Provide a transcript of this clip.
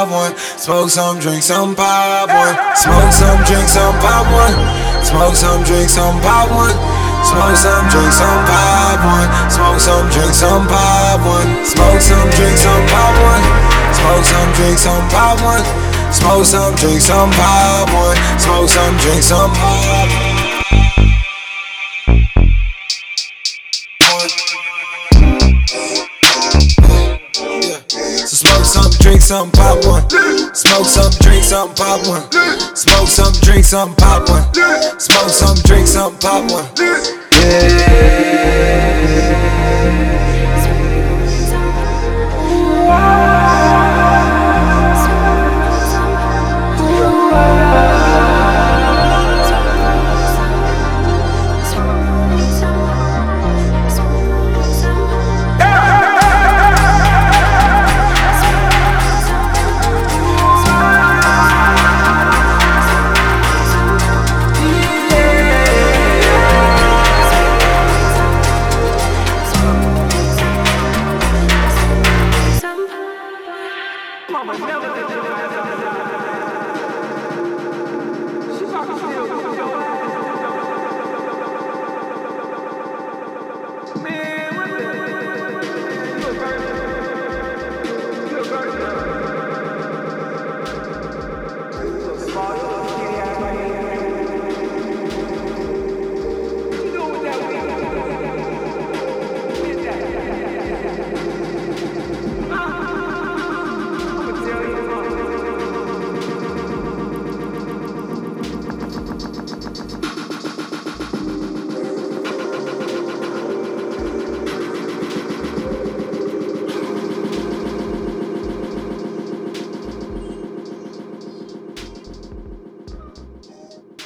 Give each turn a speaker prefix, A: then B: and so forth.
A: pop one. Smoke some, drink some, pop one. Smoke some, drink some, pop one. Smoke some, drink some, pop one. Smoke some, drink some, pop one. Smoke some, drink some, pop one. Smoke some, drink some, pop one. Smoke some, drink some, pop one. Smoke some, drink some, pop one. Smoke some, drink some, pop one. So smoke some, drink some, pop one. Smoke some, drink some, pop one. Smoke some, drink some, pop one. Smoke some, drink some, pop one. Yeah.